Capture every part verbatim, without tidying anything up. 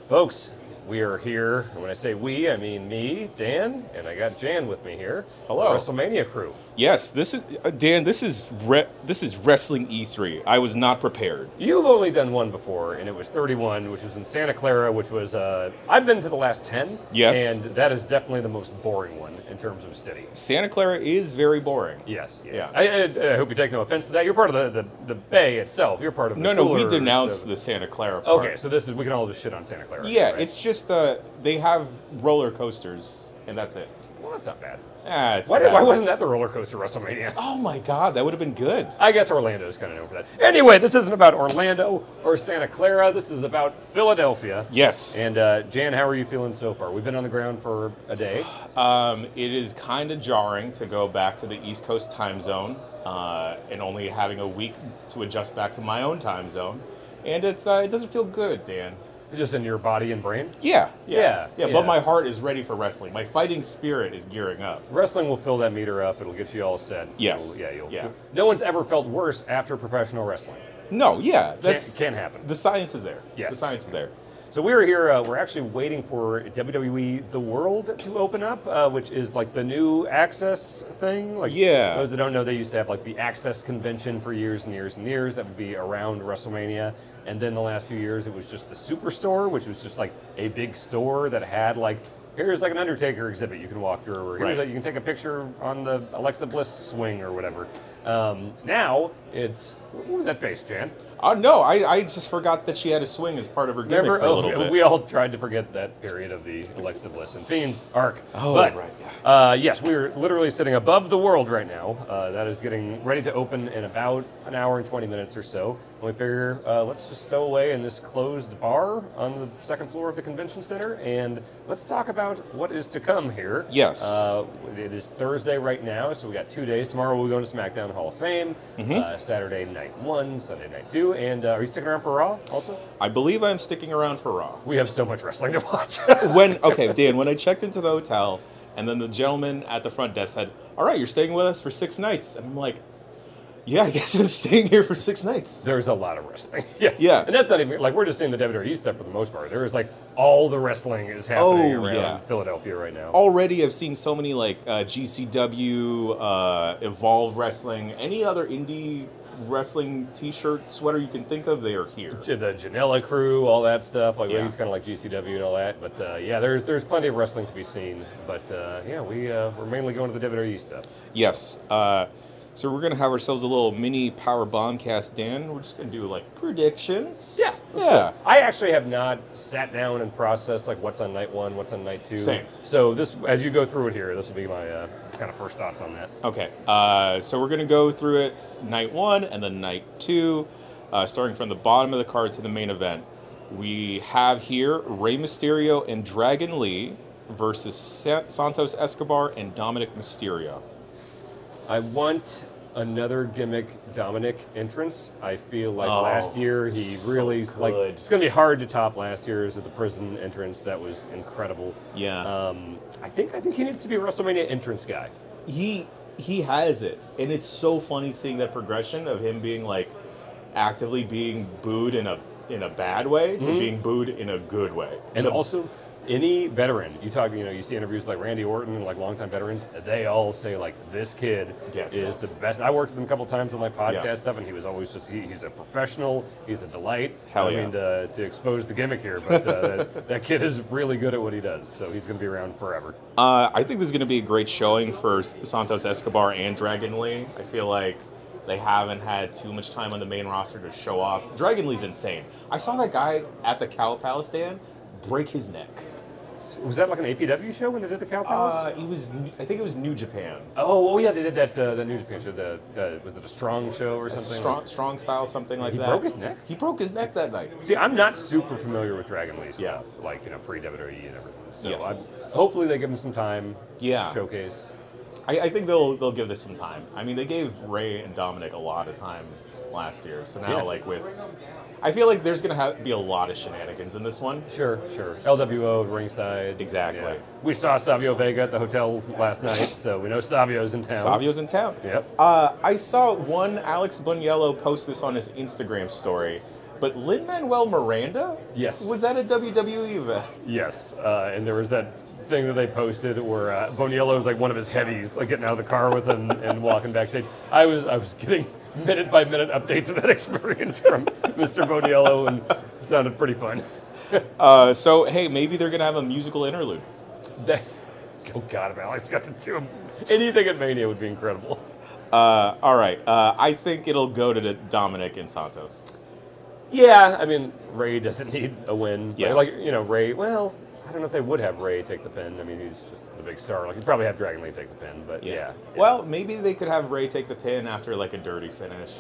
Folks, we are here. And when I say we, I mean me, Dan, and I got Jan with me here. Hello. The WrestleMania crew. Yes, this is uh, Dan. This is re- this is Wrestling E three. I was not prepared. You've only done one before, and it was thirty-one, which was in Santa Clara, which was, uh, I've been to the last ten. Yes. And that is definitely the most boring one in terms of city. Santa Clara is very boring. Yes, yes. Yeah. I, I, I hope you take no offense to that. You're part of the, the, the Bay itself. You're part of the No, no, we cooler- denounced the, the Santa Clara part. Okay, so this is, we can all just shit on Santa Clara. Yeah, right? it's just uh, they have roller coasters, and that's it. Well, that's not bad. Ah, it's Why, bad. why wasn't that the roller coaster WrestleMania? Oh my God, that would have been good. I guess Orlando is kind of known for that. Anyway, this isn't about Orlando or Santa Clara. This is about Philadelphia. Yes. And uh, Jan, how are you feeling so far? We've been on the ground for a day. Um, it is kind of jarring to go back to the East Coast time zone uh, and only having a week to adjust back to my own time zone, and it's uh, it doesn't feel good, Dan. Just in your body and brain. Yeah, yeah, Yeah, yeah, yeah. But my heart is ready for wrestling. My fighting spirit is gearing up. Wrestling will fill that meter up. It'll get you all set. Yes. You'll- yeah, you'll, Yeah. No one's ever felt worse after professional wrestling. No, yeah, Can't, that's can't happen. the science is there. Yes. The science is there. So we're here, uh, we're actually waiting for W W E The World to open up, uh, which is like the new Access thing. Like, Yeah. Those that don't know, they used to have like the Access convention for years and years and years. That would be around WrestleMania. And then the last few years, it was just the Superstore, which was just like a big store that had like, here's like an Undertaker exhibit you can walk through, or here's Right. a, you can take a picture on the Alexa Bliss swing or whatever. Um, now it's, what was that face, Jan? Oh no, I, I just forgot that she had a swing as part of her gimmick Remember, for a oh, little bit. we all tried to forget that period of the Alexa Bliss and Fiend arc. Oh, but, right, yeah. uh, yes, we're literally sitting above the world right now. Uh, that is getting ready to open in about an hour and twenty minutes or so. And we figure, uh, let's just stow away in this closed bar on the second floor of the convention center, and let's talk about what is to come here. Yes. Uh, it is Thursday right now, so we got two days. Tomorrow we're going to SmackDown Hall of Fame. Mm-hmm. Uh, Saturday night one, Sunday night two, and uh, are you sticking around for Raw also? I believe I'm sticking around for Raw. We have so much wrestling to watch. When okay, Dan, when I checked into the hotel, and then the gentleman at the front desk said, "All right, you're staying with us for six nights," and I'm like, "Yeah, I guess I'm staying here for six nights." There's a lot of wrestling. Yes. Yeah. And that's not even, like, we're just seeing the W W E stuff for the most part. There is, like, all the wrestling is happening Oh, around yeah. Philadelphia right now. Already, I've seen so many like uh, G C W, uh, Evolve Wrestling, any other indie wrestling T-shirt, sweater you can think of. They are here. The Janela crew, all that stuff. Like, Yeah. he's kind of like G C W and all that. But, uh, yeah, there's there's plenty of wrestling to be seen. But, uh, yeah, we, uh, we're mainly going to the W W E stuff. Yes. Uh, so we're gonna have ourselves a little mini Power Bombcast, Dan. We're just gonna do like predictions. Yeah. let's Yeah. do it. I actually have not sat down and processed like what's on night one, what's on night two. Same. So this, as you go through it here, this will be my uh, kind of first thoughts on that. Okay, uh, so we're going to go through it night one and then night two, uh, starting from the bottom of the card to the main event. We have here Rey Mysterio and Dragon Lee versus Sa- Santos Escobar and Dominic Mysterio. I want another gimmick Dominic entrance. I feel like Oh, last year he so really like good. it's gonna be hard to top last year's at the prison entrance. That was incredible. Yeah. Um, I think I think he needs to be a WrestleMania entrance guy. He he has it, and it's so funny seeing that progression of him being like actively being booed in a in a bad way to Mhm. being booed in a good way. And The- also, any veteran, you talk, you know, you see interviews like Randy Orton and like longtime veterans, they all say like this kid Gets is it. the best. I worked with him a couple times on my podcast Yeah. stuff, and he was always just he, he's a professional, he's a delight. Hell I yeah. mean, to, to expose the gimmick here, but uh, that, that kid is really good at what he does, so he's going to be around forever. Uh, I think this is going to be a great showing for Santos Escobar and Dragon Lee. I feel like they haven't had too much time on the main roster to show off. Dragon Lee's insane. I saw that guy at the Cow Palace, Dan, break his neck. Was that like an A P W show when they did the Cow Palace? Uh, he was, I think it was New Japan. oh, oh yeah, they did that uh, that New Japan show. The uh, was it a Strong show or something? Strong, strong style, something like He that. broke his neck? He broke his neck that night. See, I'm not super familiar with Dragon Lee stuff, Yeah. like, you know, pre-W W E and everything. So Yeah. I'm, hopefully they give him some time. Yeah. Showcase. I, I think they'll they'll give this some time. I mean, they gave Ray and Dominic a lot of time last year. So now, Yeah. like with, I feel like there's gonna have, be a lot of shenanigans in this one. Sure, sure. L W O ringside. Exactly. Yeah. We saw Savio Vega at the hotel last night, so we know Savio's in town. Savio's in town. Yep. Uh, I saw one Alex Buniello post this on his Instagram story. But Lin-Manuel Miranda? Yes. Was that a W W E event? Yes, uh, and there was that thing that they posted where uh, Boniello was like one of his heavies, like getting out of the car with him and walking backstage. I was I was getting minute by minute updates of that experience from Mister Boniello, and it sounded pretty fun. uh, so, hey, maybe they're going to have a musical interlude. That, oh, God, if Alex got to do anything at Mania would be incredible. Uh, all right. Uh, I think it'll go to the Dominic and Santos. Yeah, I mean, Ray doesn't need a win. Yeah. Like, you know, Ray, well, I don't know if they would have Ray take the pin. I mean, he's just the big star. Like, he'd probably have Dragon Lee take the pin, but yeah. yeah. Well, maybe they could have Ray take the pin after, like, a dirty finish.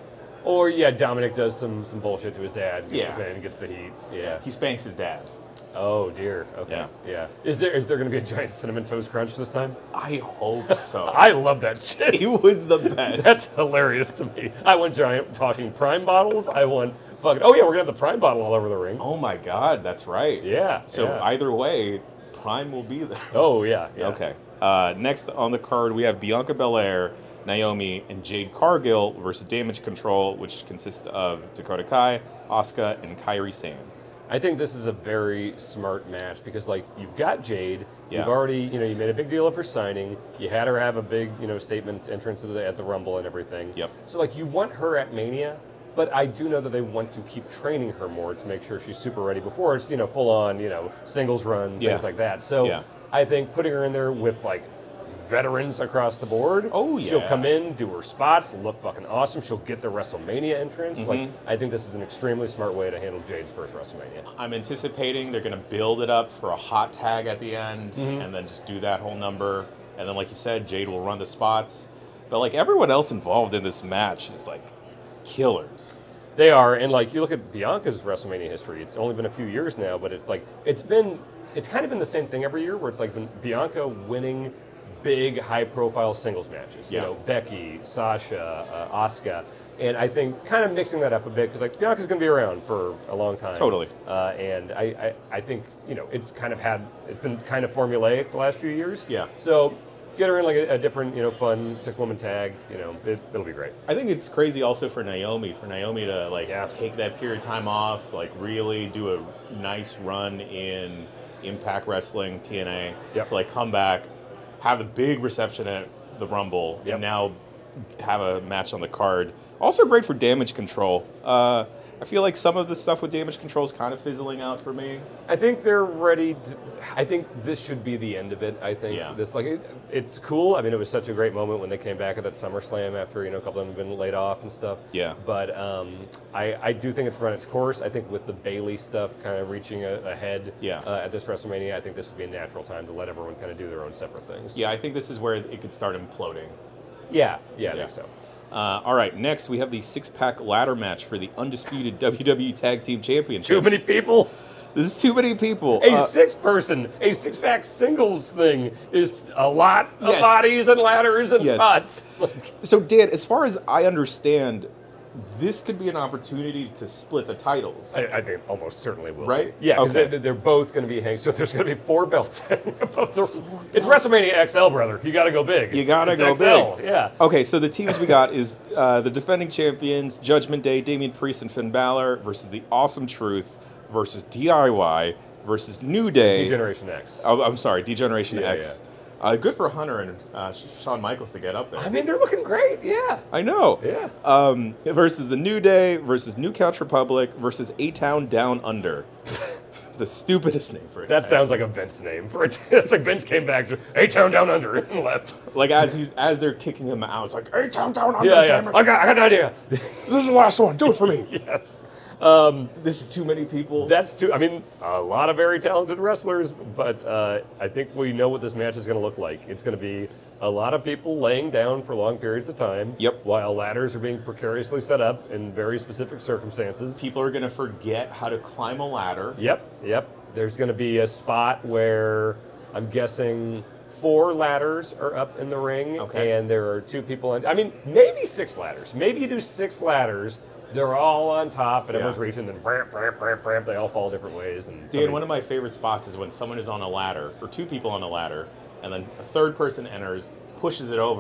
Or, yeah, Dominic does some, some bullshit to his dad, gets Yeah. the pin, gets the heat. Yeah. He spanks his dad. Oh, dear. Okay. Yeah. Yeah. Is there is there going to be a giant Cinnamon Toast Crunch this time? I hope so. I love that shit. It was the best. That's hilarious to me. I want giant talking Prime bottles. I want fucking, oh, yeah, we're going to have the Prime bottle all over the ring. Oh, my God. That's right. Yeah. So yeah. either way, Prime will be there. Oh, yeah. yeah. Okay. Uh, next on the card, we have Bianca Belair, Naomi, and Jade Cargill versus Damage Control, which consists of Dakota Kai, Asuka, and Kairi Sane. I think this is a very smart match because, like, you've got Jade. Yeah. You've already, you know, you made a big deal of her signing. You had her have a big, you know, statement entrance at the, at the Rumble and everything. Yep. So, like, you want her at Mania, but I do know that they want to keep training her more to make sure she's super ready before it's, you know, full on, you know, singles run, Yeah. things like that. So, Yeah. I think putting her in there with, like, veterans across the board. Oh, yeah. She'll come in, do her spots, look fucking awesome. She'll get the WrestleMania entrance. Mm-hmm. Like, I think this is an extremely smart way to handle Jade's first WrestleMania. I'm anticipating they're going to build it up for a hot tag at the end Mm-hmm. and then just do that whole number. And then, like you said, Jade will run the spots. But, like, everyone else involved in this match is, like, killers. They are, and like you look at Bianca's WrestleMania history, it's only been a few years now, but it's like it's been it's kind of been the same thing every year where it's like been Bianca winning big high profile singles matches. Yeah. You know, Becky, Sasha, uh, Asuka. And I think kind of mixing that up a bit because like Bianca's going to be around for a long time. Totally. Uh, and I, I, I think, you know, it's kind of had, it's been kind of formulaic the last few years. Yeah. So get her in like a, a different, you know, fun six-woman tag, you know, it, it'll be great. I think it's crazy also for Naomi, for Naomi to, like, Yeah. take that period of time off, like, really do a nice run in Impact Wrestling, T N A, Yep. to, like, come back, have the big reception at the Rumble, Yep. and now have a match on the card. Also great for Damage Control. Uh, I feel like some of the stuff with Damage Control is kind of fizzling out for me. I think they're ready to, I think this should be the end of it. I think Yeah. this like it, it's cool. I mean, it was such a great moment when they came back at that SummerSlam after you know a couple of them had been laid off and stuff. Yeah. But um, I I do think it's run its course. I think with the Bailey stuff kind of reaching a, ahead Yeah. uh, at this WrestleMania, I think this would be a natural time to let everyone kind of do their own separate things. Yeah, I think this is where it could start imploding. Yeah. Yeah. I Yeah. think so. Uh, all right, next we have the six-pack ladder match for the undisputed W W E Tag Team Championship. Too many people. This is too many people. A Uh, six-person, a six-pack singles thing is a lot of Yes. bodies and ladders and Yes. spots. So, Dan, as far as I understand, this could be an opportunity to split the titles. I, I think almost certainly will. Right? Yeah, because Okay. they, they're both going to be hanging. So there's going to be four belts hanging above the. It's WrestleMania X L, brother. You got to go big. You gotta It's go X L, big. Yeah. Okay, so the teams we got is uh, the defending champions, Judgment Day, Damian Priest, and Finn Balor versus the Awesome Truth versus D I Y versus New Day. Generation X. Oh, I'm sorry, D-Generation Yeah, X. Uh, good for Hunter and uh, Shawn Michaels to get up there. I mean, they're looking great. Yeah. I know. Yeah. Um, versus the New Day versus New Couch Republic versus A-Town Down Under. The stupidest name for it. That sounds like a Vince name for it. It's like Vince came back to A-Town Down Under and left. Like as he's as they're kicking him out, it's like A-Town Down Under. Yeah, damn yeah. it. I got, I got an idea. This is the last one. Do it for me. Yes. Um, This is too many people. That's too. I mean, a lot of very talented wrestlers, but uh, I think we know what this match is going to look like. It's going to be a lot of people laying down for long periods of time. Yep. While ladders are being precariously set up in very specific circumstances. People are gonna forget how to climb a ladder. Yep. Yep. There's going to be a spot where I'm guessing four ladders are up in the ring, Okay. and there are two people on. I mean, maybe six ladders. Maybe you do six ladders. They're all on top, and everyone's Yeah. reaching, and then bram, bram, bram, bram, they all fall different ways. And Dan, somebody- one of my favorite spots is when someone is on a ladder, or two people on a ladder, and then a third person enters, pushes it over,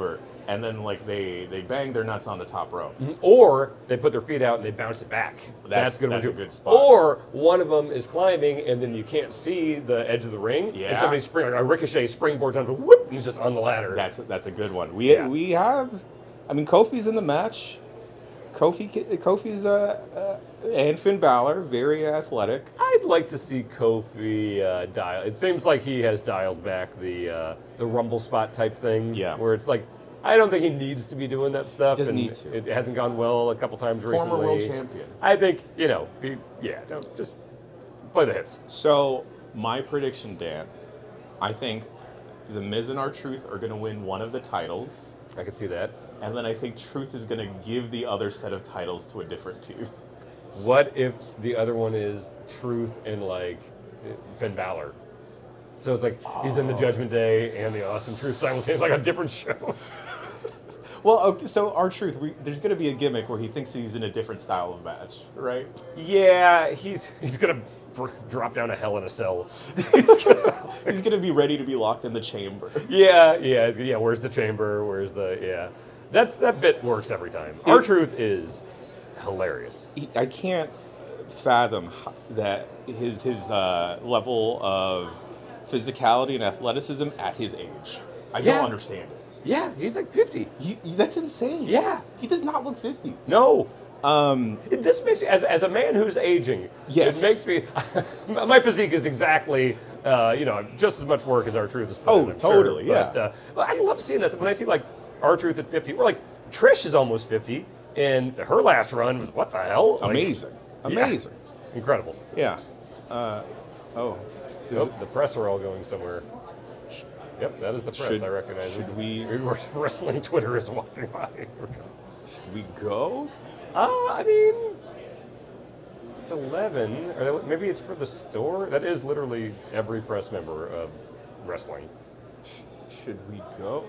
and then like they they bang their nuts on the top rope. Or they put their feet out and they bounce it back. That's- good. that's one a too. good spot. Or one of them is climbing and then you can't see the edge of the ring. Yeah. And somebody spring like a ricochet springboards onto whoop and he's just on the ladder. That's that's a good one. We Yeah. we have, I mean, Kofi's in the match. Kofi Kofi's uh, uh and Finn Balor, very athletic. I'd like to see Kofi uh, dial. It seems like he has dialed back the uh, the rumble spot type thing. Yeah. Where it's like, I don't think he needs to be doing that stuff. Doesn't and need to. It hasn't gone well a couple times Former recently. world champion. I think you know. Be, yeah. Don't just play the hits. So my prediction, Dan, I think the Miz and R-Truth are going to win one of the titles, I can see that. and then I think Truth is going to give the other set of titles to a different team. What if the other one is Truth and like Finn Balor? So it's like he's in the Judgment Day and the Awesome Truth simultaneously, like on different shows. Well, okay, so R-Truth, we, there's going to be a gimmick where he thinks he's in a different style of match, right? Yeah, he's he's gonna br- drop down a Hell in a Cell. He's gonna- He's going to be ready to be locked in the chamber. yeah, yeah, yeah. Where's the chamber? Where's the yeah? That's that bit works every time. Our Truth is hilarious. He, I can't fathom h- that his his uh, level of physicality and athleticism at his age. I Yeah. don't understand it. Yeah, he's like fifty. He, he- that's insane. Yeah. He does not look fifty. No, Um, It- This makes me, as, as a man who's aging, Yes. it makes me, my physique is exactly, uh, you know, just as much work as R-Truth has put Oh, in, I'm totally, sure. yeah. But, uh, but I love seeing that. When I see, like, R-Truth at fifty, or, like, Trish is almost fifty, and her last run was, what the hell? Like, amazing. yeah. Amazing. Incredible. Yeah. Uh, oh. There's Nope, the press are all going somewhere. Yep, that is the press. Should- I recognize should this. we- Wrestling Twitter is walking by. Should we go? Uh, I mean, it's eleven. Or maybe it's for the store. That is literally every press member of wrestling. Should we go?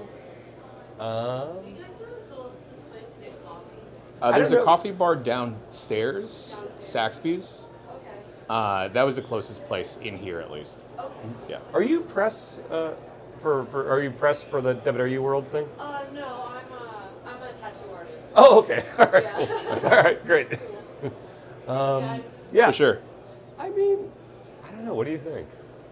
Um, You guys know the closest place to get coffee? Uh, there's don't a know. coffee bar downstairs, Saxby's. Okay. Uh, that was the closest place in here, at least. Okay. Yeah. are you press uh, for, for? Are you press for the W W E World thing? Uh, no, I'm a, I'm a tattoo artist. Oh, okay. All right. Yeah. Cool. All right. Great. Um, Guys. yeah. For sure. I mean, I don't know. What do you think?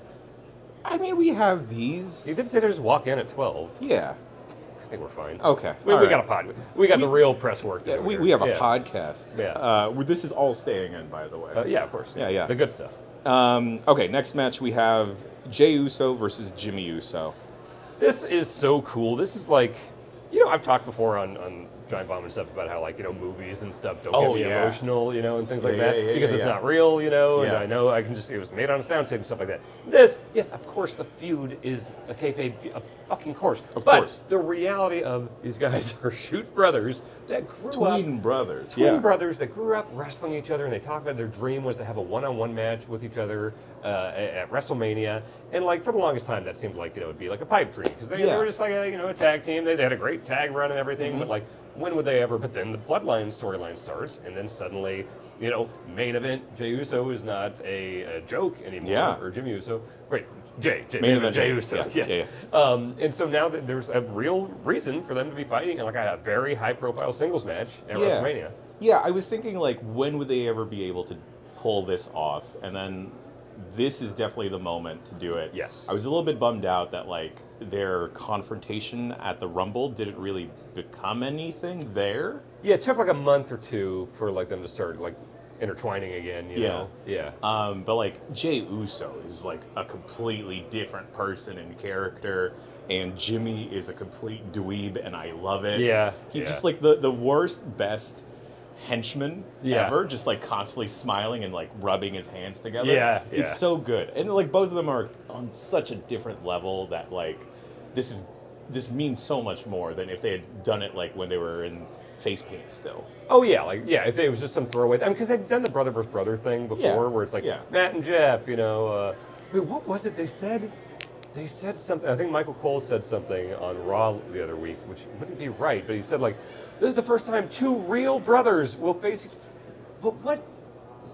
I mean, we have these. You did say to just walk in at twelve. Yeah. I think we're fine. Okay. We, all we right. got a pod. We got We- the real press work. to Yeah, do we, here. we have a Yeah. podcast. Yeah. Uh, well, this is all staying in, by the way. Uh, yeah, of course. Yeah, yeah. The good stuff. Um, okay, next match we have Jey Uso versus Jimmy Uso. This is so cool. This is like, you know, I've talked before on, on Giant Bomb and stuff about how, like, you know, movies and stuff don't Oh, get me yeah. emotional, you know, and things like Yeah, that yeah, yeah, because yeah, it's yeah. not real, you know, and Yeah. I know I can just, it was made on a soundstage and stuff like that. This, yes, of course, the feud is a kayfabe, fe- of fucking course. Of but course. the reality of these guys are shoot brothers that grew up. Twin brothers. Twin yeah. brothers that grew up wrestling each other, and they talk about their dream was to have a one-on-one match with each other uh, at at WrestleMania. And like for the longest time, that seemed like you know it'd be like a pipe dream because they, they Yeah. were just like a, you know a tag team. They, they had a great tag run and everything, Mm-hmm. but like when would they ever? But then the Bloodline storyline starts, and then suddenly you know main event Jey Uso is not a, a joke anymore, Yeah. or Jimmy Uso. Wait, Jay, Jay Main main event event Jey Jey. Uso. Yeah, Yes. yeah, Um, and so now that there's a real reason for them to be fighting, and like a very high-profile singles match at Yeah. WrestleMania. Yeah, I was thinking, like, when would they ever be able to pull this off? And then this is definitely the moment to do it. Yes. I was a little bit bummed out that, like, their confrontation at the Rumble didn't really become anything there. Yeah, it took like a month or two for like them to start like intertwining again. You Yeah. know? Yeah. Um, but like Jey Uso is like a completely different person and character, and Jimmy is a complete dweeb, and I love it. Yeah, he's yeah. just like the the worst, best henchman Yeah. ever. Just like constantly smiling and like rubbing his hands together. Yeah, it's yeah. so good, and like both of them are on such a different level that like this is this means so much more than if they had done it like when they were in face paint still. Oh yeah, like yeah, if it was just some throwaway. I mean, because they've done the brother versus brother thing before, Yeah, where it's like yeah. Matt and Jeff. You know, uh, wait, what was it they said? They said something. I think Michael Cole said something on Raw the other week, which wouldn't be right, but he said like, "This is the first time two real brothers will face each." But what?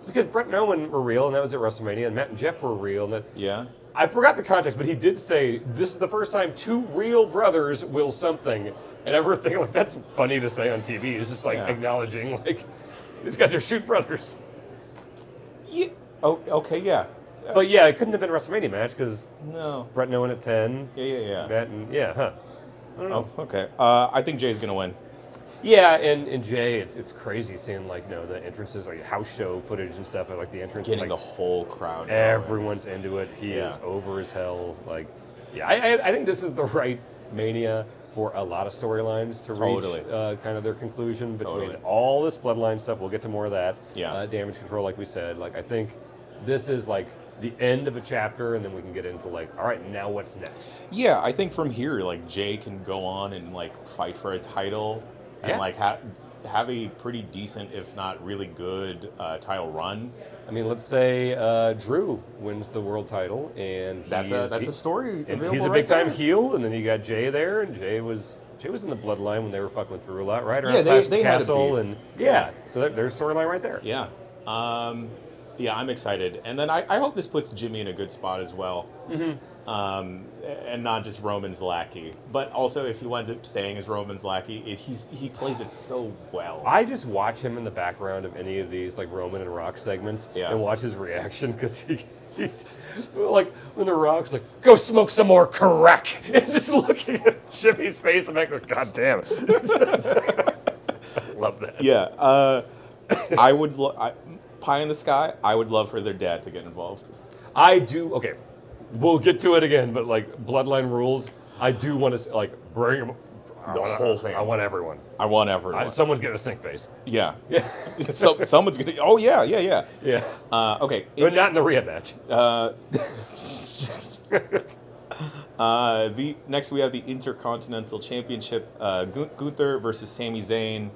because Brett and Owen were real, and that was at WrestleMania, and Matt and Jeff were real, and that, Yeah. I forgot the context, but he did say this is the first time two real brothers will something, and I remember thinking like that's funny to say on T V. It's just like Yeah. acknowledging like these guys are shoot brothers. Yeah. Oh, okay, yeah. But yeah, it couldn't have been a WrestleMania match because No. Brett and Owen at ten, Yeah, yeah, yeah. Matt and yeah, huh? I don't know. Oh, okay. Uh, I think Jay's gonna win. Yeah, and, and Jay, it's it's crazy seeing like you know the entrances, like house show footage and stuff, and like the entrance, Getting like, the whole crowd. going. everyone's into it. He Yeah. is over as hell. Like, yeah, I, I I think this is the right Mania for a lot of storylines to Totally. reach uh, kind of their conclusion between Totally. all this bloodline stuff. We'll get to more of that. Yeah. Uh, damage control, like we said. Like I think this is like the end of a chapter, and then we can get into like, all right, now what's next? Yeah, I think from here, like Jay can go on and like fight for a title, and Yeah. like have have a pretty decent, if not really good, uh, title run. I mean, let's say uh, Drew wins the world title, and That's he a is- that's he- a story. And available he's a right big time there. heel, and then you got Jay there, and Jay was Jay was in the bloodline when they were fucking with Drew a lot, right? Around Yeah, they- Clash of they had a Castle, beef. and yeah, so there, there's storyline right there. Yeah. Um, yeah, I'm excited, and then I, I hope this puts Jimmy in a good spot as well. Mm-hmm. Um, and not just Roman's lackey, but also if he winds up staying as Roman's lackey, it, he's he plays it so well. I just watch him in the background of any of these like Roman and Rock segments, Yeah. and watch his reaction because he. He's like when the Rock's like, "Go smoke some more crack," and just looking at Jimmy's face, the back like, "God damn it!" Love that. Yeah, uh, I would. Lo- I, Pie in the Sky. I would love for their dad to get involved. I do. Okay, we'll get to it again, but like Bloodline rules, I do want to like bring 'em- I The wanna- whole thing. I want everyone. I want everyone. I, someone's getting a stink face. yeah. Yeah, so, someone's gonna. Oh yeah, yeah, yeah. yeah, Uh, okay. but in- not in the rehab match. uh, uh, the next we have the Intercontinental Championship. Uh, Gun- Gunther versus Sami Zayn.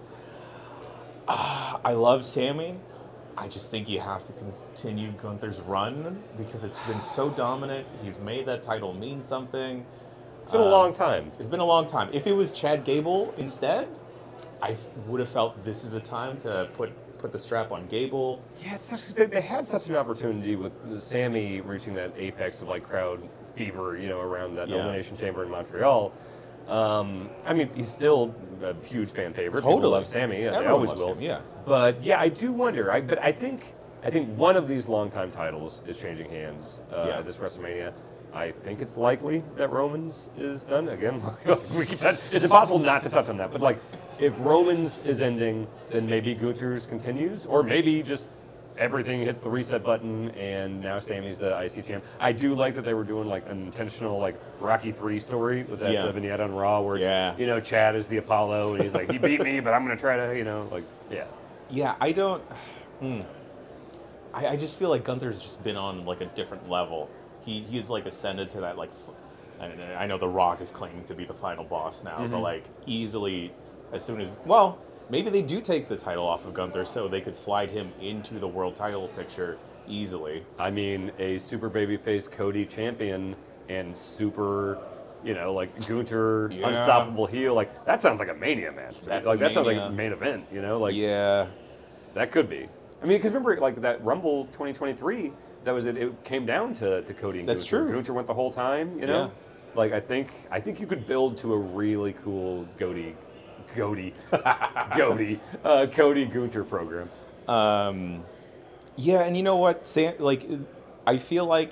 Uh, I love Sami. I just think you have to continue Gunther's run because it's been so dominant. He's made that title mean something. It's been a Uh, long time. It's been a long time. If it was Chad Gable instead, I would have felt this is the time to put put the strap on Gable. Yeah, it's such, they, they had such an opportunity with Sammy reaching that apex of like crowd fever, you know, around that Yeah. elimination chamber in Montreal. Um, I mean, he's still a huge fan favorite. People Totally. love Sammy. Yeah, they Everyone always loves will. Sami, yeah. But yeah, I do wonder. I but I think I think one of these longtime titles is changing hands uh, Yeah. at this WrestleMania. I think it's likely that Roman's is done again. we keep touch, it's impossible not to touch on that. But like, if Roman's is ending, then maybe Gunther's continues, or maybe just everything hits the reset button and now Sammy's the I C champ. I do like that they were doing like an intentional like Rocky three story with that Yeah. uh, vignette on Raw where it's, Yeah. you know, Chad is the Apollo and he's like, he beat me, but I'm gonna try to, you know, like, yeah. Yeah, I don't. Hmm. I, I just feel like Gunther's just been on like a different level. He he's like ascended to that like. f- And I know The Rock is claiming to be the final boss now, but like easily, as soon as well, maybe they do take the title off of Gunther so they could slide him into the world title picture easily. I mean, a super babyface Cody champion and super, you know, like Gunther Yeah. unstoppable heel. Like that sounds like a Mania match. to me. That's like a that sounds like Mania. a main event. You know, like Yeah, that could be. I mean, because remember, like that Rumble twenty twenty-three, that was it. It came down to, to Cody and That's Gunther. true. Gunther went the whole time. You know, Yeah. like I think I think you could build to a really cool Cody, Cody, Cody, uh, Cody Gunther program. Um, yeah, and you know what? Sam, like, I feel like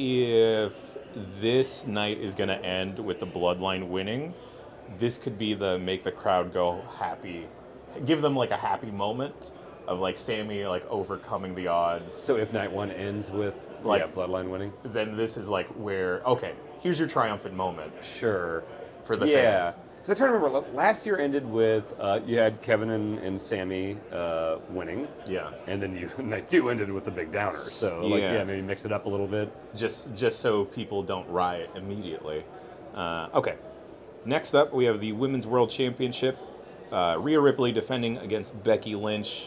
if this night is going to end with the Bloodline winning, this could be the make the crowd go happy, give them like a happy moment of like Sammy like overcoming the odds. So if night one ends with Like- yeah, Bloodline winning. Then this is like where okay, here's your triumphant moment Sure. for the yeah. fans. Because I'm trying to remember, l- last year ended with uh, you had Kevin and, and Sammy uh, winning, Yeah, and then you night two ended with the big downer. So like, Yeah. yeah, maybe mix it up a little bit. just just so people don't riot immediately. Uh, okay, next up we have the Women's World Championship. Uh, Rhea Ripley defending against Becky Lynch.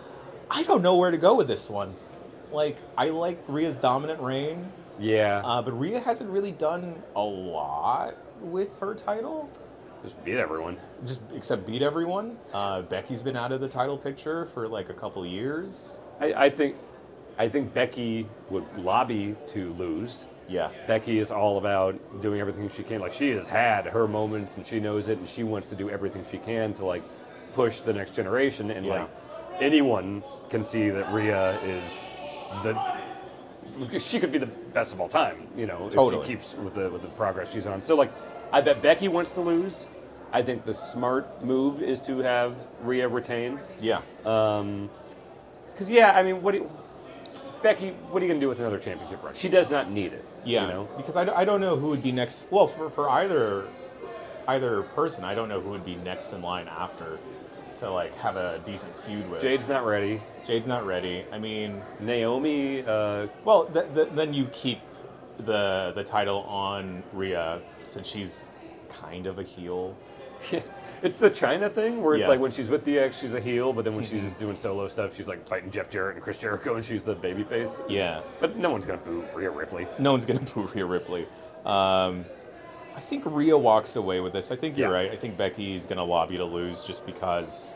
I don't know where to go with this one. Like, I like Rhea's dominant reign, Yeah. uh, but Rhea hasn't really done a lot with her title, Just beat everyone. just except beat everyone. Uh, Becky's been out of the title picture for like a couple years. I, I think, I think Becky would lobby to lose. Yeah. Becky is all about doing everything she can. Like, she has had her moments and she knows it, and she wants to do everything she can to like push the next generation. And Yeah. like anyone can see that Rhea is the she could be the best of all time, you know, Totally. if she keeps with the with the progress she's on. So like, I bet Becky wants to lose. I think the smart move is to have Rhea retain. Yeah. Um, because yeah, I mean, what do you, Becky? What are you gonna do with another championship run? She does not need it. Yeah, You know. because I, don't- I don't know who would be next. Well, for, for either either person, I don't know who would be next in line after to like have a decent feud with. Jade's not ready. Jade's not ready. I mean, Naomi, uh, well, th- th- then you keep the the title on Rhea since she's kind of a heel. it's the China thing where it's Yeah. like when she's with D X, she's a heel, but then when she's doing solo stuff, she's like fighting Jeff Jarrett and Chris Jericho, and she's the babyface. Yeah, But no one's gonna boo Rhea Ripley. no one's gonna boo Rhea Ripley. Um, I think Rhea walks away with this. I think you're Yeah. right. I think Becky's gonna lobby to lose just because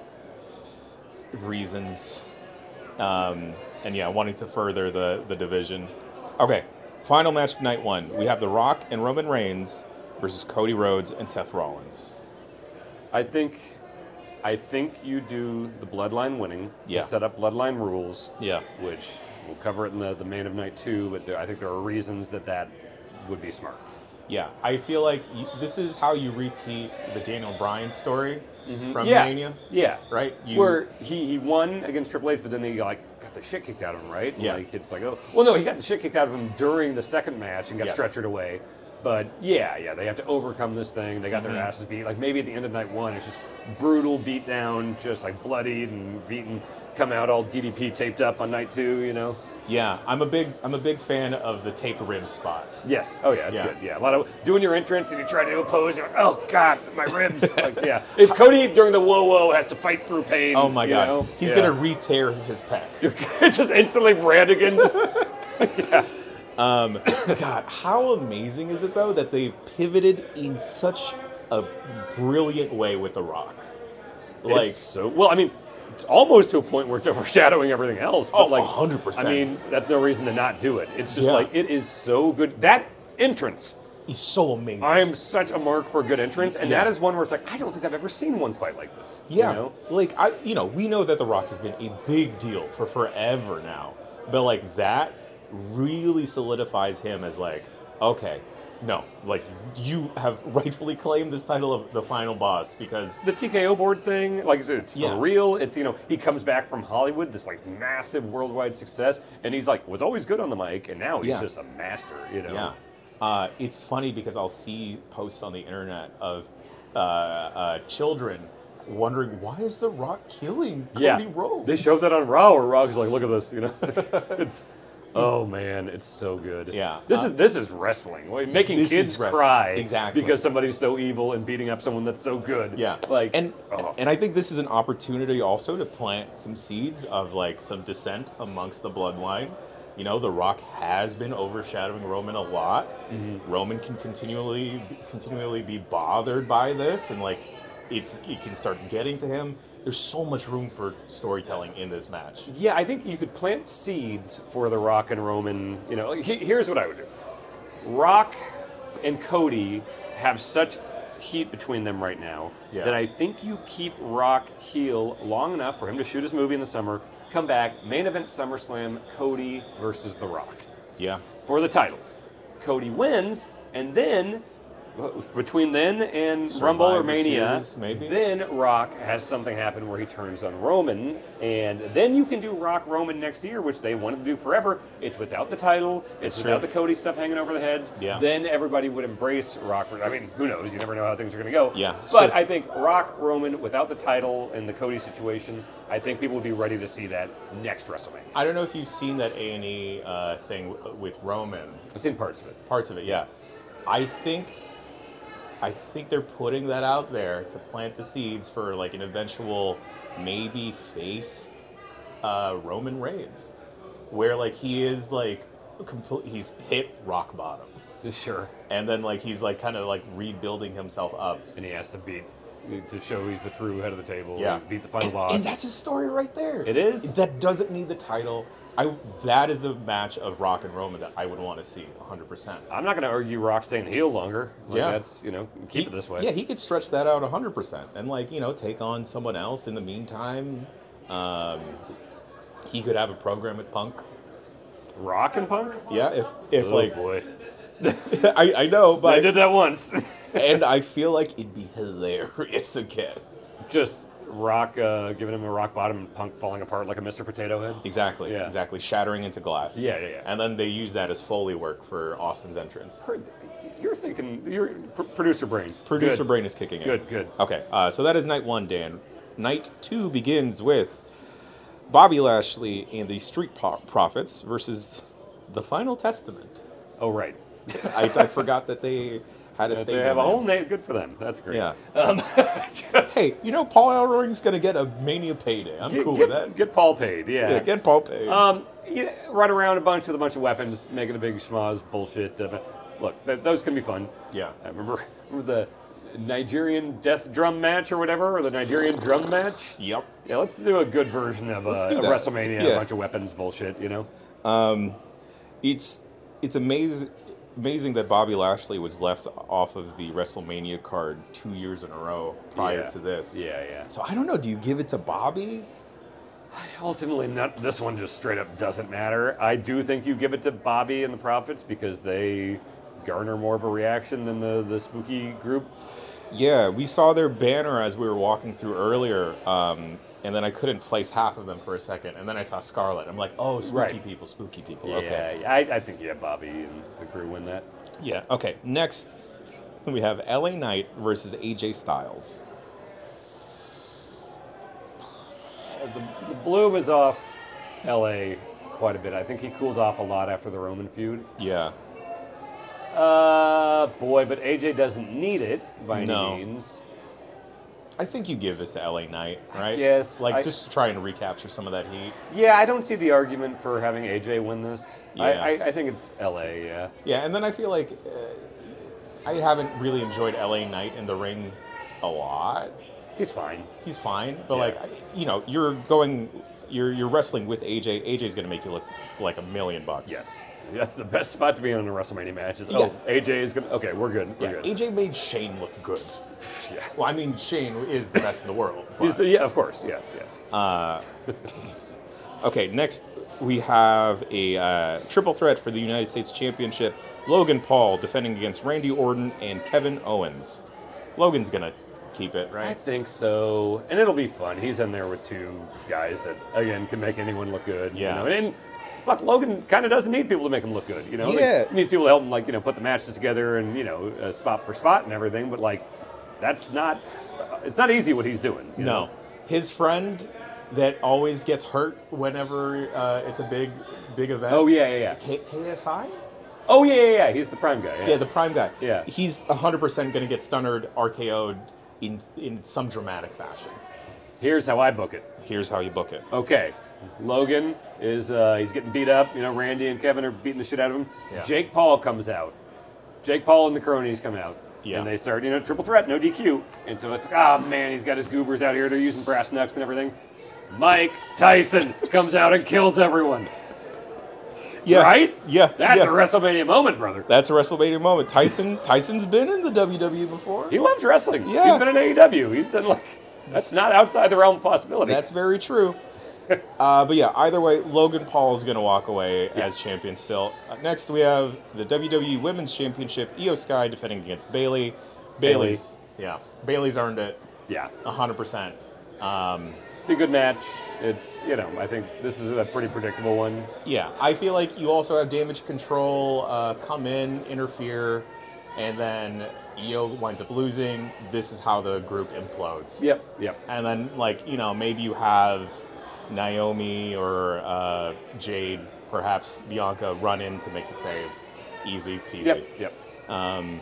reasons. Um, and yeah, wanting to further the, the division. Okay, final match of night one. We have The Rock and Roman Reigns versus Cody Rhodes and Seth Rollins. I think, I think you do the Bloodline winning Yeah. to set up Bloodline rules. Yeah. Which we'll cover it in the, the main of night two, but there, I think there are reasons that that would be smart. Yeah, I feel like you, this is how you repeat the Daniel Bryan story from yeah. Mania, Yeah. right? You, Where he, he won against Triple H, but then he like got the shit kicked out of him, right? Yeah. Like it's like, oh, well, no, he got the shit kicked out of him during the second match and got Yes. stretchered away. But yeah, yeah, they have to overcome this thing. They got Mm-hmm. their asses beat. Like maybe at the end of night one, it's just brutal beat down, just like bloodied and beaten. Come out all D D P taped up on night two, you know? yeah, I'm a big I'm a big fan of the taped ribs spot. Yes. Oh yeah, that's Yeah. good. Yeah, a lot of doing your entrance and you try to do a pose. You're like, oh god, my ribs. Like, yeah. If Cody during the whoa whoa has to fight through pain. Oh my you god, know? he's Yeah. gonna re-tear his pec. It's just instantly ran again. Just, yeah. Um, God, how amazing is it though that they've pivoted in such a brilliant way with The Rock? Like, It's so well. I mean, almost to a point where it's overshadowing everything else. But Oh, like, one hundred percent. I mean, that's no reason to not do it. It's just Yeah. like it is so good. That entrance, he's so amazing. I am such a mark for a good entrance, and Yeah. that is one where it's like I don't think I've ever seen one quite like this. yeah, You know? like I, you know, we know that The Rock has been a big deal for forever now, but like that really solidifies him as like, okay, no, like you have rightfully claimed this title of the final boss because The T K O board thing, like it's Yeah. for real. It's you know he comes back from Hollywood, this like massive worldwide success, and he's like was always good on the mic, and now he's Yeah. just a master. You know. yeah, uh, it's funny because I'll see posts on the internet of uh, uh, children wondering why is The Rock killing Cody Yeah, Rhodes? they showed that on Raw, where Rock's like, "Look at this," you know. it's oh man, it's so good. Yeah, this uh, is this is wrestling, like, making this kids is wrestling. cry Exactly. because somebody's so evil and beating up someone that's so good. Yeah, like and oh. and I think this is an opportunity also to plant some seeds of like some dissent amongst the bloodline. You know, The Rock has been overshadowing Roman a lot. Mm-hmm. Roman can continually continually be bothered by this, and like it's it can start getting to him. There's so much room for storytelling in this match. Yeah, I think you could plant seeds for the Rock and Roman. You know, like, he- here's what I would do: Rock and Cody have such heat between them right now Yeah. that I think you keep Rock heel long enough for him to shoot his movie in the summer, come back, main event SummerSlam, Cody versus The Rock Yeah, for the title. Cody wins, and then between then and Rumble or Survivor Mania, Series, maybe? then Rock has something happen where he turns on Roman, and then you can do Rock Roman next year, which they wanted to do forever. It's without the title, it's, It's without true. the Cody stuff hanging over the heads. Yeah. Then everybody would embrace Rock. I mean, who knows? You never know how things are going to go. Yeah, it's But true. I think Rock Roman without the title and the Cody situation, I think people would be ready to see that next WrestleMania. I don't know if you've seen that A and E uh, thing w- with Roman. I've seen parts of it. Parts of it, yeah. I think I think they're putting that out there to plant the seeds for like an eventual maybe face uh, Roman Reigns, where like he is like complete, he's hit rock bottom, Sure. and then like he's like kind of like rebuilding himself up. And he has to beat to show he's the true head of the table. Yeah. He beat the final and, boss. and that's his story right there. It is? That doesn't need the title. I that is the match of Rock and Roman that I would want to see one hundred percent. I'm not going to argue Rock staying heel longer. Like, Yeah. That's, you know, keep He- it this way. Yeah, he could stretch that out one hundred percent and, like, you know, take on someone else in the meantime. Um, he could have a program with Punk. Rock and Punk? Yeah, if, if Oh, like, boy. I, I know, but I did that once. and I feel like it'd be hilarious again. Just Rock uh, giving him a rock bottom and Punk falling apart like a Mister Potato Head. Exactly, Yeah. exactly. Shattering into glass. Yeah, yeah, yeah. And then they use that as Foley work for Austin's entrance. You're thinking, you're pr- producer brain. Producer Good. brain is kicking in. Good, good. Okay, uh, so that is night one, Dan. Night two begins with Bobby Lashley and the Street Pro- Profits versus the Final Testament. Oh, right. I, I forgot that they had a They stable have a name. whole name. Good for them. That's great. Yeah. Um, just Hey, you know Paul Ellering going to get a Mania payday. I'm get, cool get, with that. Get Paul paid. Yeah. Yeah, get Paul paid. Um, you know, run around a bunch with a bunch of weapons, making a big schmoz bullshit. Uh, but look, th- those can be fun. Yeah. I remember, remember the Nigerian death drum match or whatever, or the Nigerian drum match. Yep. Yeah, let's do a good version of Let's uh, do a that. WrestleMania, Yeah. a bunch of weapons bullshit. You know. Um, it's it's amazing amazing that Bobby Lashley was left off of the WrestleMania card two years in a row prior Yeah. to this. Yeah, yeah. So I don't know. Do you give it to Bobby? Ultimately, not, this one just straight up doesn't matter. I do think you give it to Bobby and the Profits because they garner more of a reaction than the, the spooky group. Yeah, we saw their banner as we were walking through earlier, um, and then I couldn't place half of them for a second, and then I saw Scarlet. I'm like, oh, spooky Right. people, spooky people. Yeah, Okay. I, I think yeah, Bobby and the crew win that. Yeah. Okay. Next, we have L A Knight versus A J Styles. The, the bloom is off L A quite a bit. I think he cooled off a lot after the Roman feud. Yeah. Uh, boy, but A J doesn't need it by No. any means. I think you give this to L A Knight, right? guess. Like, I- just to try and recapture some of that heat. Yeah, I don't see the argument for having A J win this. I, Yeah. I, I think it's L A, yeah. Yeah, and then I feel like uh, I haven't really enjoyed L A Knight in the ring a lot. He's fine. He's fine, but Yeah. like, I- you know, you're going, you're you're wrestling with A J. A J's going to make you look like a million bucks. Yes. That's the best spot to be in in a WrestleMania match is, Yeah. oh, A J is going to, okay, we're good. We're Yeah, good. A J made Shane look good. Yeah. Well, I mean, Shane is the best in the world. He's but- the, yeah, of course, yes, yes. Uh, okay, next we have a uh, triple threat for the United States Championship. Logan Paul defending against Randy Orton and Kevin Owens. Logan's gonna keep it, I right? think so, and it'll be fun. He's in there with two guys that again can make anyone look good. Yeah. You know? and, and fuck, Logan kind of doesn't need people to make him look good. You know, Yeah. he needs people to help him, like you know, put the matches together and you know, uh, spot for spot and everything. But like, that's not. Uh, it's not easy what he's doing. You No, know? his friend that always gets hurt whenever uh, it's a big, big event. Oh yeah, yeah, yeah. K- KSI? Oh yeah, yeah, yeah. He's the prime guy. Yeah. Yeah, the prime guy. Yeah. He's one hundred percent going to get stunnered, R K O'd in in some dramatic fashion. Here's how I book it. Here's how you book it. Okay, Logan is uh, he's getting beat up. You know, Randy and Kevin are beating the shit out of him. Yeah. Jake Paul comes out. Jake Paul and the cronies come out. Yeah. And they start, you know, triple threat, no D Q. And so it's like, oh man, he's got his goobers out here. They're using brass knucks and everything. Mike Tyson comes out and kills everyone. Yeah. Right? Yeah. That's yeah. a WrestleMania moment, brother. That's a WrestleMania moment. Tyson Tyson's been in the W W E before. He loves wrestling. Yeah. He's been in A E W. He's done like, that's not outside the realm of possibility. That's very true. Uh, but yeah, either way, Logan Paul is going to walk away as champion still. Uh, next, we have the W W E Women's Championship. Io Sky defending against Bailey. Bayley. Bailey's, yeah, Bailey's earned it yeah. one hundred percent. Um, Be a good match. It's, you know, I think this is a pretty predictable one. yeah, I feel like you also have Damage Control uh, come in, interfere, and then Io winds up losing. This is how the group implodes. Yep, yep. And then, like, you know, maybe you have Naomi or uh, Jade, perhaps Bianca, run in to make the save. Easy peasy. Yep, yep. Um,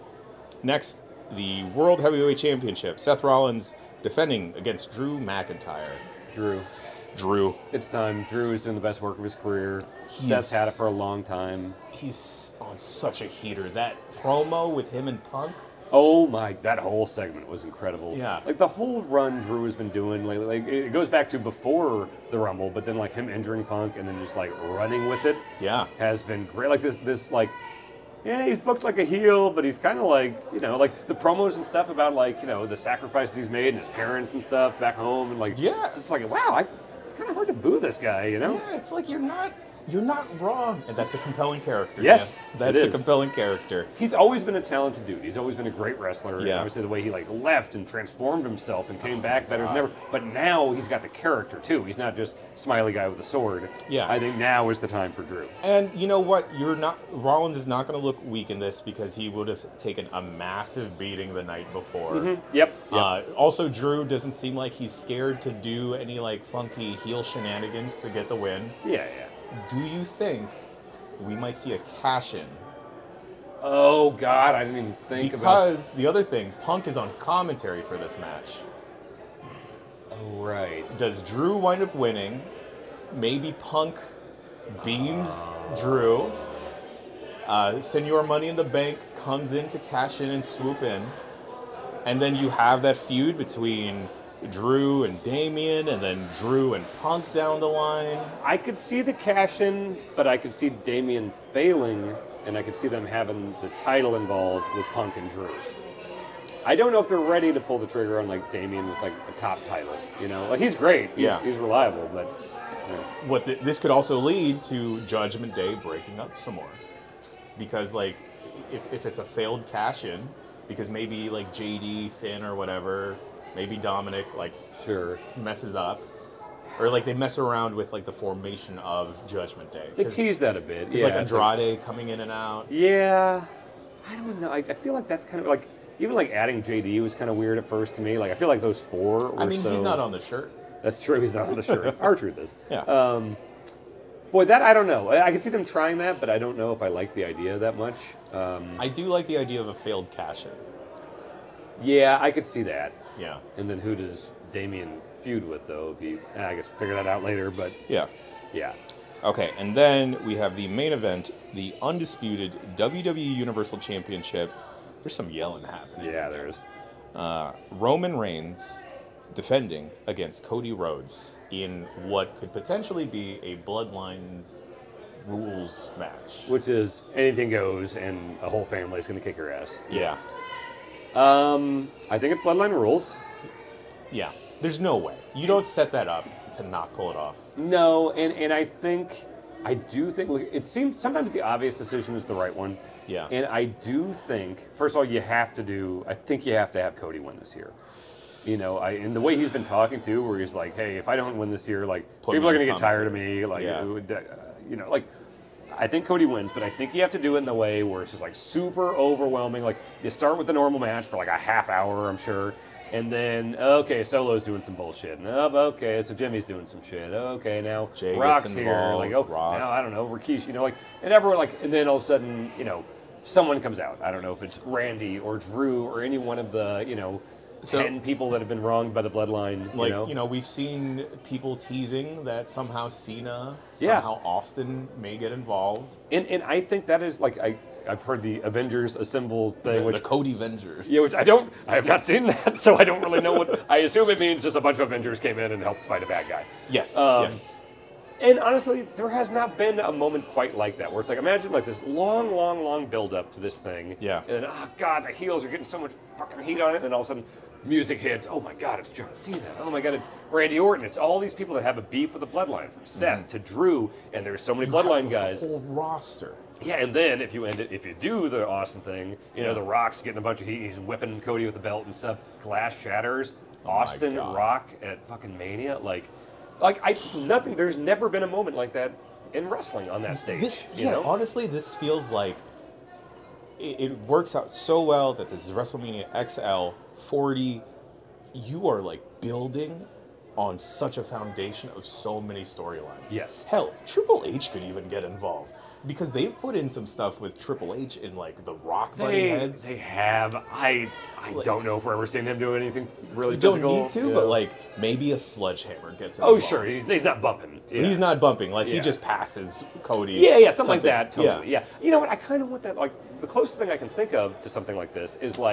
next, the World Heavyweight Championship. Seth Rollins defending against Drew McIntyre. Drew. Drew, It's time. Drew is doing the best work of his career. He's- Seth's had it for a long time. he's on such a heater. That promo with him and Punk, Oh my, that whole segment was incredible. Yeah. Like the whole run Drew has been doing lately, like it goes back to before the Rumble, but then like him injuring Punk and then just like running with it Yeah. has been great. Like this, this like, yeah, he's booked like a heel, but he's kind of like, you know, like the promos and stuff about like, you know, the sacrifices he's made and his parents and stuff back home and like, Yeah. it's just like, wow, I, it's kind of hard to boo this guy, you know? Yeah, it's like you're not you're not wrong, and that's a compelling character. Yes, man. That's it a is. compelling character. He's always been a talented dude. He's always been a great wrestler. And Yeah. obviously the way he like left and transformed himself and came Oh back better God. than ever. But now he's got the character too. He's not just smiley guy with a sword. Yeah. I think now is the time for Drew. And you know what? You're not Rollins is not going to look weak in this because he would have taken a massive beating the night before. Yep. Yep. Uh, also, Drew doesn't seem like he's scared to do any like funky heel shenanigans to get the win. yeah, yeah. Do you think we might see a cash in? Oh God, I didn't even think about. Because the other thing, Punk is on commentary for this match. Oh right. Does Drew wind up winning? Maybe Punk beams Drew. Uh, Senor Money in the Bank comes in to cash in and swoop in. And then you have that feud between Drew and Damian, and then Drew and Punk down the line. I could see the cash in, but I could see Damian failing, and I could see them having the title involved with Punk and Drew. I don't know if they're ready to pull the trigger on like Damian with like a top title. You know, like he's great. He's, Yeah. he's reliable, but you know. What the, this could also lead to Judgment Day breaking up some more, because like if, if it's a failed cash in, because maybe like J D, Finn, or whatever, maybe Dominic like Sure. messes up, or like they mess around with like the formation of Judgment Day. They tease that a bit. Because Yeah, like it's like- Andrade coming in and out. yeah. I don't know. I, I feel like that's kind of like even like adding J D was kind of weird at first to me. Like I feel like those four were I mean, so. he's not on the shirt. That's true. He's not on the shirt. Our truth is. Yeah. Um, boy, that I don't know. I, I can see them trying that, but I don't know if I like the idea that much. Um, I do like the idea of a failed cash in. yeah, I could see that. Yeah. And then who does Damian feud with though? If he, I guess figure that out later. But Yeah. yeah. Okay, and then we have the main event, the undisputed W W E Universal Championship. There's some yelling happening. Yeah, there is. Uh, Roman Reigns defending against Cody Rhodes in what could potentially be a Bloodlines rules match. Which is anything goes, and a whole family is going to kick your ass. Yeah. Um, I think it's Bloodline rules. Yeah. There's no way. You don't set that up to not pull it off. No, and, and I think, I do think, look, it seems sometimes the obvious decision is the right one. Yeah. And I do think, first of all, you have to do, I think you have to have Cody win this year. You know, I and the way he's been talking to, where he's like, hey, if I don't win this year, like, Put people me are going in to get tired of commentary. me. Like, Yeah. it would, uh, you know, like, I think Cody wins, but I think you have to do it in the way where it's just like super overwhelming. Like, you start with the normal match for like a half hour, I'm sure. And then, okay, Solo's doing some bullshit. And, oh, okay, so Jimmy's doing some shit. Okay, now Jay Rock's gets here. Like, oh, involved, Rock. now I don't know, Rikishi, you know, like, and everyone, like, and then all of a sudden, you know, someone comes out. I don't know if it's Randy or Drew or any one of the, you know, So- ten people that have been wronged by the bloodline. Like, you know, you know, we've seen people teasing that somehow Cena, Yeah. somehow Austin may get involved. and and I think that is like I I've heard the Avengers Assemble thing, which the Cody Vengers. yeah, which I don't, I have not seen that, so I don't really know what. I assume it means just a bunch of Avengers came in and helped fight a bad guy. Yes, Um, yes. And honestly, there has not been a moment quite like that, where it's like, imagine like this long, long, long build up to this thing. Yeah. And then, oh God, the heels are getting so much fucking heat on it, and then all of a sudden, music hits. Oh my God, it's John Cena. Oh my God, it's Randy Orton. It's all these people that have a beef with the bloodline, from Seth to Drew, and there's so many bloodline guys. The whole roster. Yeah, and then if you end it, if you do the Austin thing, you know, the Rock's getting a bunch of heat. He's whipping Cody with the belt and stuff. Glass shatters. Austin God. Rock at fucking Mania. Like, like I nothing. There's never been a moment like that in wrestling on that stage. This, you yeah, know? honestly, this feels like it, it works out so well that this is WrestleMania X L forty. You are like building on such a foundation of so many storylines. Yes. Hell, Triple H could even get involved because they've put in some stuff with Triple H in like the Rock buddy They, heads. they have. I I Like- don't know if we're ever seeing him do anything really you don't physical. need to, Yeah. but like maybe a sledgehammer gets Oh involved. sure, he's, he's not bumping. Yeah. He's not bumping. Like he Yeah. just passes Cody. Yeah, yeah, something, like that. Totally. Yeah. Yeah. You know what? I kind of want that. Like the closest thing I can think of to something like this is like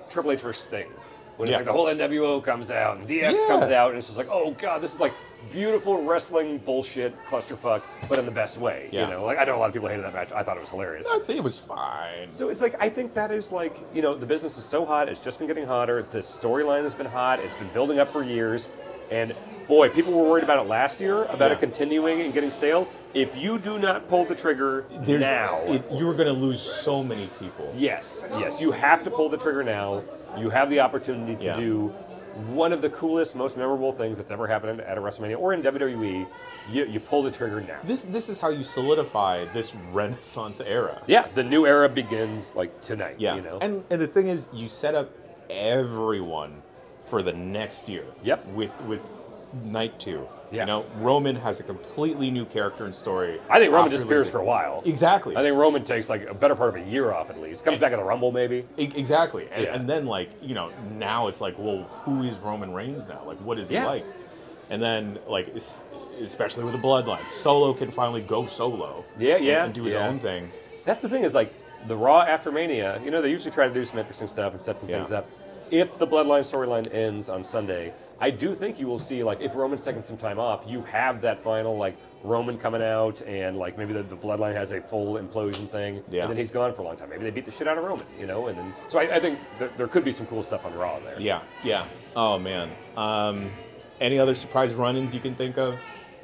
Triple H versus Sting. When it's Yeah. like the whole N W O comes out and D X Yeah. comes out, and it's just like, oh god, this is like beautiful wrestling bullshit clusterfuck, but in the best way. Yeah. You know, like I know a lot of people hated that match. I thought it was hilarious. I think it was fine. So it's like I think that is like, you know, the business is so hot. It's just been getting hotter. The storyline has been hot. It's been building up for years, and boy, people were worried about it last year about Yeah. it continuing and getting stale. If you do not pull the trigger There's, now, it, you're going to lose so many people. yes, yes, you have to pull the trigger now. You have the opportunity to Yeah. do one of the coolest, most memorable things that's ever happened at a WrestleMania or in W W E. You, you pull the trigger now. This this is how you solidify this Renaissance era. Yeah, the new era begins like tonight. Yeah. You know. And and the thing is, you set up everyone for the next year. Yep. With with night two. Yeah. You know, Roman has a completely new character and story. I think Roman after disappears losing. for a while. Exactly. I think Roman takes like a better part of a year off at least. Comes back in the Rumble maybe. E- Exactly. And, Yeah. and then, like, you know, now it's like, well, who is Roman Reigns now? Like, what is he Yeah. like? And then, like, es- especially with the Bloodline, Solo can finally go solo. Yeah, and- yeah, And, do his yeah. own thing. That's the thing is like the Raw after Mania. You know they usually try to do some interesting stuff and set some Yeah. things up. If the Bloodline storyline ends on Sunday, I do think you will see like if Roman's taking some time off, you have that final like Roman coming out and like maybe the, the Bloodline has a full implosion thing, Yeah. and then he's gone for a long time. Maybe they beat the shit out of Roman, you know, and then so I, I think th- there could be some cool stuff on Raw there. Yeah, yeah. Oh, man. Um, any other surprise run-ins you can think of?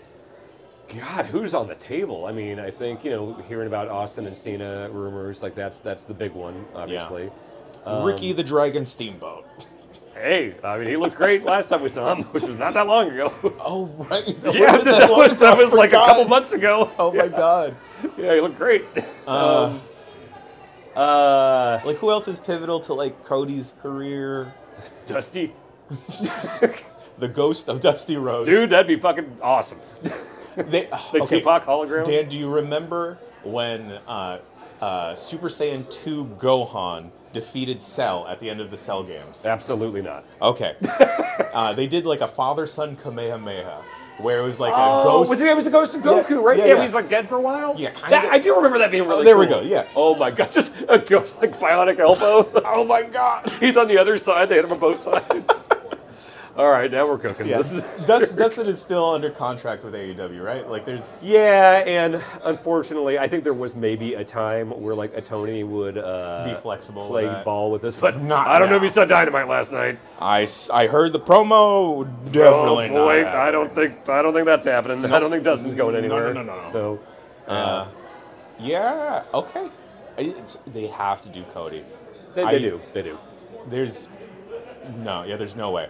God, who's on the table? I mean, I think you know hearing about Austin and Cena rumors like that's that's the big one, obviously. Um, Ricky the Dragon Steamboat. Hey, I mean, he looked great last time we saw him, which was not that long ago. Oh, right. yeah, Wasn't that, long was that ago? was like a Forgot. couple months ago. Oh, my yeah. God. Yeah, he looked great. Uh, um, uh, Like, who else is pivotal to, like, Cody's career? Dusty, The ghost of Dusty Rhodes. dude, that'd be fucking awesome. They, The okay, Tupac hologram. Dan, do you remember when uh, uh, Super Saiyan two Gohan defeated Cell at the end of the Cell games? Absolutely not. Okay. uh, they did like a father-son Kamehameha, where it was like a Oh, ghost. was it, it was the Ghost of Yeah, Goku, right? yeah, Yeah, yeah. he's like dead for a while. Yeah, kinda. That- I do remember that being really. there we cool. go, yeah. Oh my god, just a ghost like bionic elbow. Oh my God! He's on the other side. They hit him on both sides. All right, now we're cooking. Yeah. This is Dust, Dustin is still under contract with A E W, right? Like, there's. yeah, and unfortunately, I think there was maybe a time where like a Tony would uh, Be flexible play with that. ball with this, but Not I don't know now. if you saw Dynamite last night. I, s- I heard the promo. Definitely oh boy, not. I don't think I don't think that's happening. I don't think Dustin's going No, no, anywhere. no, no, no. So, uh, Uh, yeah. Okay. It's, they have to do Cody. they, they I- do, they do. There's no, yeah, there's no way.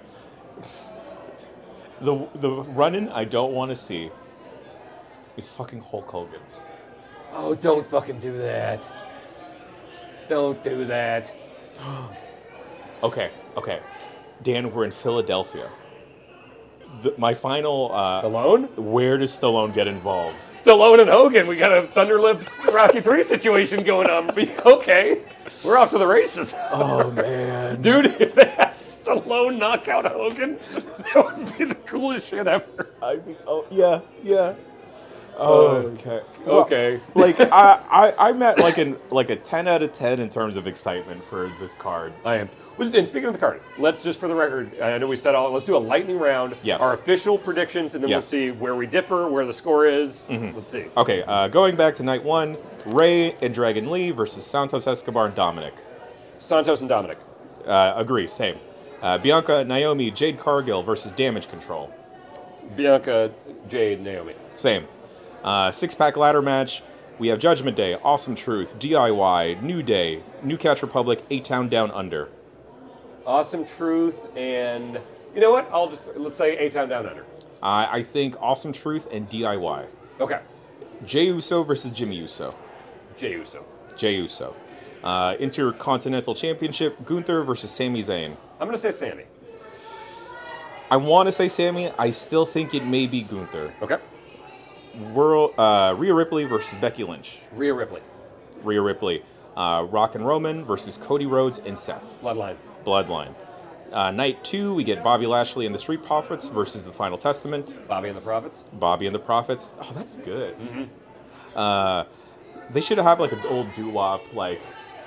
The the run-in I don't want to see is fucking Hulk Hogan. Oh, don't fucking do that. Don't do that. Okay, okay. Dan, we're in Philadelphia. The, my final. Uh, Stallone? Where does Stallone get involved? Stallone and Hogan. We got a Thunder Lips Rocky three situation going on. Okay, we're off to the races. Oh man, Dude, if they had Stallone knock out Hogan, that would be the coolest shit ever. I mean, oh yeah, yeah. Oh, okay. Well, Okay. like I, I, I'm at like an like a ten out of ten in terms of excitement for this card. I am. Well, And speaking of the card, let's just for the record, I know we said all, let's do a lightning round. Yes. Our official predictions, and then Yes. we'll see where we differ, where the score is. Let's see. Okay, uh, going back to night one, Ray and Dragon Lee versus Santos Escobar and Dominic. Santos and Dominic. Uh, agree, same. Uh, Bianca, Naomi, Jade Cargill versus Damage Control. Bianca, Jade, Naomi. Same. Uh, six-pack ladder match. We have Judgment Day, Awesome Truth, D I Y, New Day, New Catch Republic, A-Town Down Under. Awesome Truth, and you know what? I'll just let's say A-Town Down Under. Uh, I think Awesome Truth and D I Y. Okay. Jey Uso versus Jimmy Uso. Jey Uso. Jey Uso. Uh, Intercontinental Championship, Gunther versus Sami Zayn. I'm gonna say Sammy. I want to say Sami. I still think it may be Gunther. Okay. World, uh, Rhea Ripley versus Becky Lynch. Rhea Ripley. Rhea Ripley. Uh, Rock and Roman versus Cody Rhodes and Seth. Bloodline. Bloodline. Uh, night two, we get Bobby Lashley and the Street Profits versus the Final Testament. Bobby and the Prophets. Bobby and the Prophets. Oh, that's good. Uh, they should have like an old doo-wop, like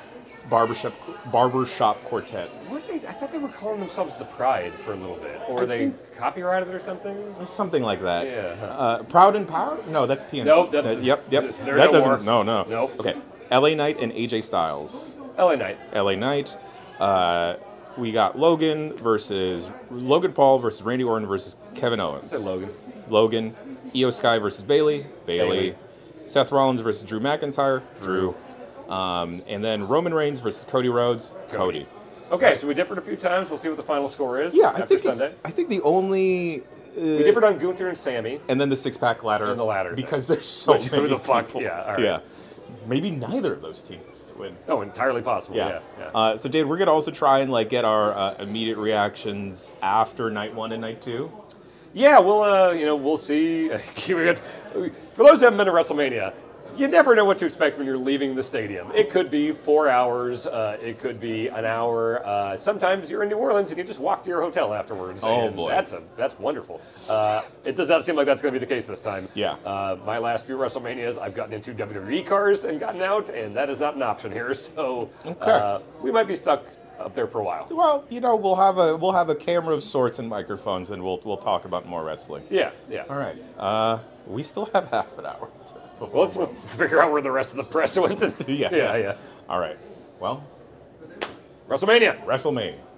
barbershop barbershop quartet. Weren't they, I thought they were calling themselves the Pride for a little bit, or I they think- copyrighted it or something. Something like that. Yeah, huh. Uh, Proud and Proud? No, that's P N. Nope, that's- That- yep, yep. there's That no doesn't. more. No, no. Nope. Okay. L A Knight and A J Styles. L A Knight. L A Knight. Uh, we got Logan versus Logan Paul versus Randy Orton versus Kevin Owens. Said Logan. Logan. Io Sky versus Bailey. Bailey. Bayley. Seth Rollins versus Drew McIntyre. Drew. Um, and then Roman Reigns versus Cody Rhodes. Cody. Okay, so we differed a few times. We'll see what the final score is. Yeah, I after think Sunday. it's, I think the only. Uh, We differed on Gunther and Sammy. and then the six pack ladder. And the ladder thing. because there's so Which, who many. the fuck? people. Yeah, all right. Yeah. Maybe neither of those teams win. Oh, entirely possible. Yeah, Yeah. yeah. Uh, so, Dave, we're gonna also try and like get our uh, immediate reactions after night one and night two. Yeah, we'll uh, you know, we'll see. For those who haven't been to WrestleMania, you never know what to expect when you're leaving the stadium. It could be four hours. Uh, it could be an hour. Uh, sometimes you're in New Orleans and you just walk to your hotel afterwards. Oh, and boy. that's a that's wonderful. Uh, it does not seem like that's going to be the case this time. Yeah. Uh, my last few WrestleManias, I've gotten into W W E cars and gotten out, and that is not an option here. So Okay. uh, we might be stuck up there for a while. Well, you know, we'll have a we'll have a camera of sorts and microphones, and we'll we'll talk about more wrestling. Yeah, yeah. All right. Uh, we still have half an hour. Well, let's figure out where the rest of the press went. To. yeah, yeah, yeah. All right. Well, WrestleMania. WrestleMania.